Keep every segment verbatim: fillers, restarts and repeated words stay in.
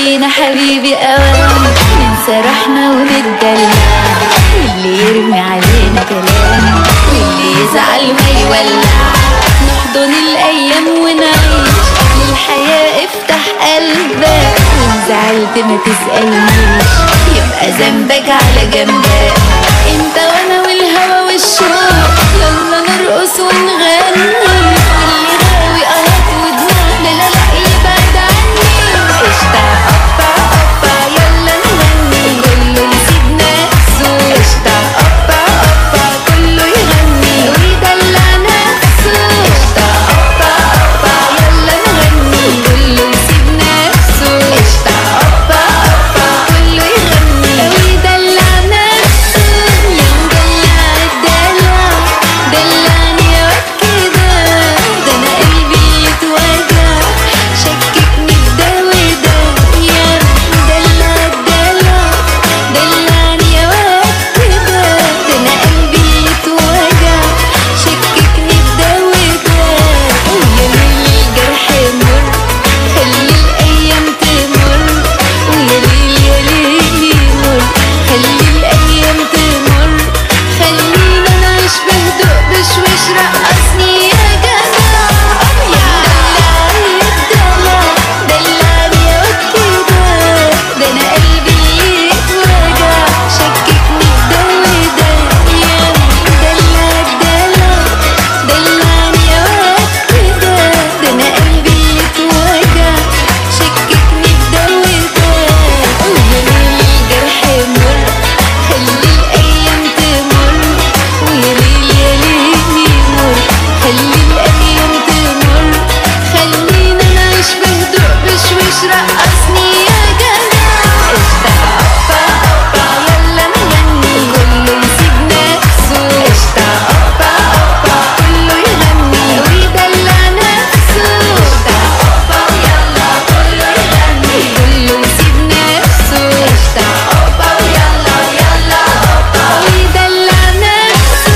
علينا حبيبي اوام، ننسى روحنا ونتدلع، واللي يرمي علينا كلام واللي يزعل ما يولع. نحضن الايام ونعيش للحياة، افتح قلبك وان زعلت ما تسألنيش، يبقى ذنبك على جنبك. انت وانا والهوى والشوق، يلا نرقص ونغني، واللي غاوي قهط ودموع لا لا لا يبعد عني. قشطة قطع قطع يلا نغني، كله يسيب نفسه. قشطة قطع قطع كله يغني ويدلع نفسه. قشطة قطع قطع يلا نغني، كله يسيب نفسه. قشطة قطع قطع كله يغني ويدلع نفسه. يا مدلع الدلع دلعني يا واد كده، ده انا قلبي يتوجع شككني بده وده. يا مدلع الدلع دلعني يا واد كده، ده انا قلبي يتوجع شككني بده وده. ويا ليل الجرح مر خلي الايام تمر، ويا ليل يا ليل يمر خلي الايام تمر. خلينا نعيش بهدوء بشويش، رقصني يا جدع. يا مدلع الدلع دلعني يا واد كده، ده انا قلبي يتوجع شككني بده وده. يا مدلع الدلع دلعني يا واد كده، ده انا قلبي يتوجع شككني بده وده. ويا ليل الجرح مر خلي الايام تمر، ويا ليل يا ليل يمر خلي الايام تمر. خلينا نعيش بهدوء بشويش، رقصني يا جدع. قشطة قطع قطع يلا نغني، كله يسيب نفسه. قشطة قطع قطع كله يغني ويدلع نفسه. قشطة قطع يلا كله يغني، كله يسيب نفسه. قشطة قطع يلا يلا قطع ويدلع نفسه.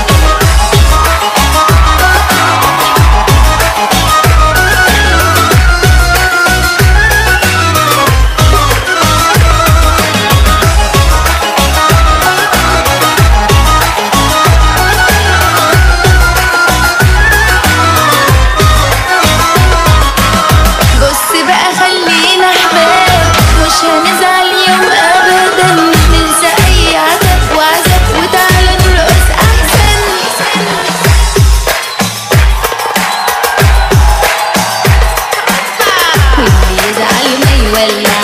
بص بقى خلينا احباب، مش هنزعل يوم ابدا، ننسى اي عذاب وعذاب وتعالى نرقص احسن. واللي يزعل ما يولع.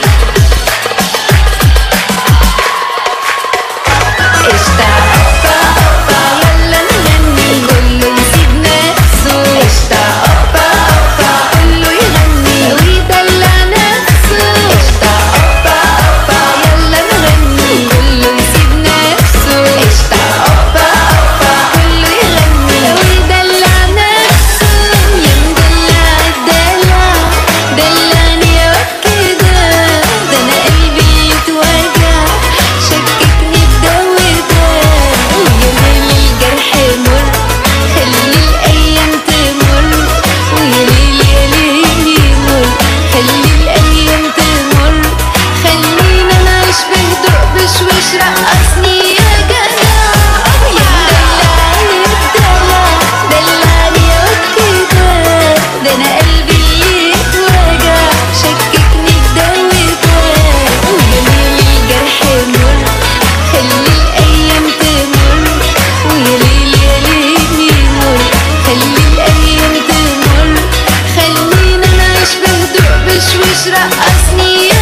قشطة قطع قطع يلا نغني، كله يسيب نفسه. قشطة قطع قطع كله يغني ويدلع نفسه. قشطة قطع قطع يلا نغني، كله يسيب نفسه. قشطة قطع قطع كله يغني ويدلع نفسه. يا مدلع الدلع دلعني يا واد كده، ده انا قلبي يتوجع شككني بده وده. ويا ليل الجرح مر خلي الايام تمر، ويا ليل يا ليل يمر خلي الايام تمر. خلينا نعيش بهدوء بشويش، رقصني يا جدع. يا مدلع الدلع دلعني يا واد كده، ده انا قلبي يتوجع شككني بده وده. ويا ليل الجرح مر خلي الايام تمر، ويا ليل يا ليل يمر خلي الايام تمر. خلينا نعيش بهدوء بشويش، رقصني